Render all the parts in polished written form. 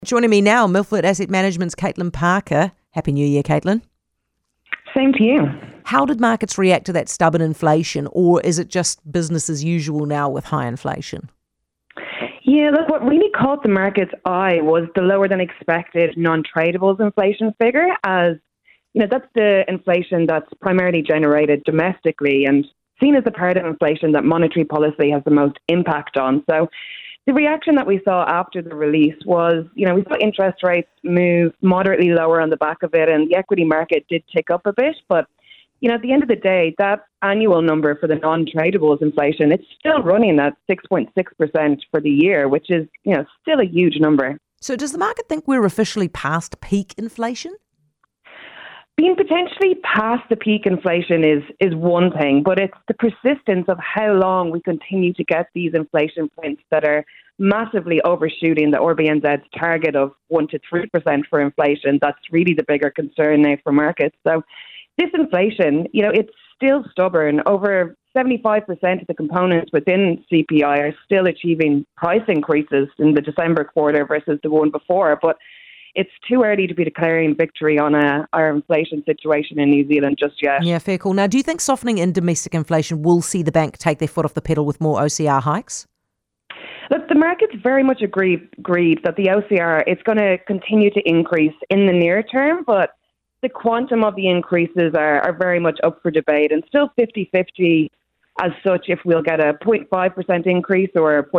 Joining me now, Milford Asset Management's Caitlin Parker. Happy New Year, Caitlin. Same to you. How did markets react to that stubborn inflation, or is it just business as usual now with high inflation? Yeah, look, what really caught the market's eye was the lower than expected non-tradables inflation figure, as you know, that's the inflation that's primarily generated domestically and seen as the part of inflation that monetary policy has the most impact on. So the reaction that we saw after the release was, we saw interest rates move moderately lower on the back of it, and the equity market did tick up a bit. But, at the end of the day, that annual number for the non-tradables inflation, it's still running at 6.6% for the year, which is, still a huge number. So does the market think we're officially past peak inflation? Being potentially past the peak inflation is one thing, but it's the persistence of how long we continue to get these inflation prints that are massively overshooting the RBNZ's target of 1 to 3% for inflation. That's really the bigger concern now for markets. So this inflation, it's still stubborn. Over 75% of the components within CPI are still achieving price increases in the December quarter versus the one before, but it's too early to be declaring victory on our inflation situation in New Zealand just yet. Yeah, fair call. Now, do you think softening in domestic inflation will see the bank take their foot off the pedal with more OCR hikes? Look, the market's very much agreed that the OCR is going to continue to increase in the near term, but the quantum of the increases are very much up for debate and still 50-50 as such if we'll get a 0.5% increase or a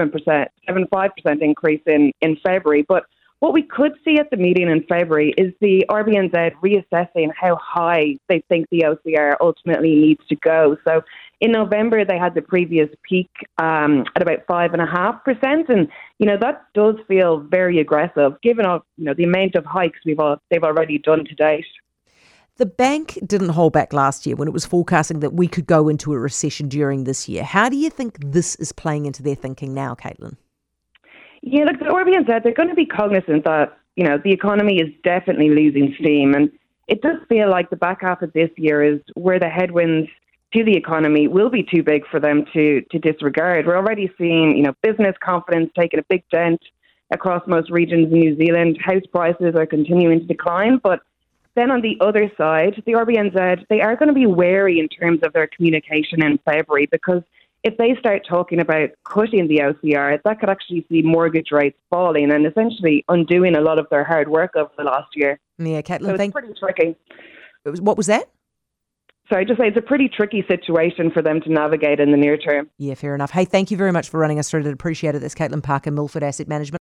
0.75% increase in February. But what we could see at the meeting in February is the RBNZ reassessing how high they think the OCR ultimately needs to go. So in November, they had the previous peak at about 5.5%. And, that does feel very aggressive, given the amount of hikes they've already done to date. The bank didn't hold back last year when it was forecasting that we could go into a recession during this year. How do you think this is playing into their thinking now, Caitlin? Yeah, look, the RBNZ, they're going to be cognizant that, the economy is definitely losing steam. And it does feel like the back half of this year is where the headwinds to the economy will be too big for them to disregard. We're already seeing, business confidence taking a big dent across most regions in New Zealand. House prices are continuing to decline. But then on the other side, the RBNZ, they are going to be wary in terms of their communication in February, because if they start talking about cutting the OCR, that could actually see mortgage rates falling and essentially undoing a lot of their hard work over the last year. Yeah, Caitlin, so it's pretty tricky. What was that? Sorry, just say it's a pretty tricky situation for them to navigate in the near term. Yeah, fair enough. Hey, thank you very much for running us through it. Appreciate it. That's Caitlin Parker, Milford Asset Management.